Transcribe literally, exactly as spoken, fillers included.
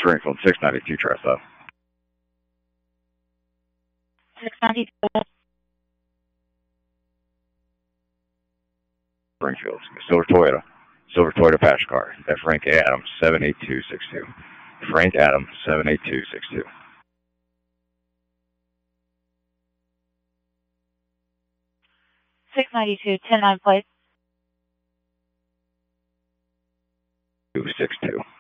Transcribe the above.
Springfield six ninety-two TriSouth. six ninety-two. Springfield. Silver Toyota. Silver Toyota passenger car. That's Frank Adams, seven eight two six two. Frank Adams, seven eight two six two. six ninety-two, ten nine plate. two six two.